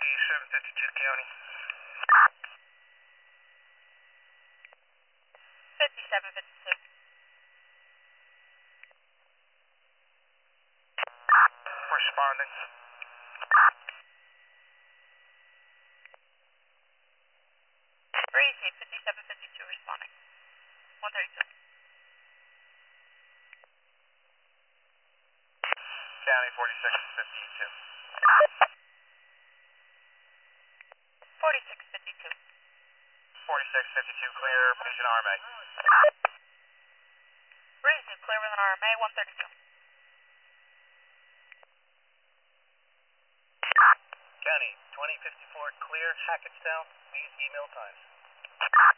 5752 County. 5752. Respondents. Breezy, 5752 responding. 132. County 4652. 4652. 4652 clear, Agent RMA. Breezy, clear with an RMA, 132. County 2054 clear, Hackettstown, these email times.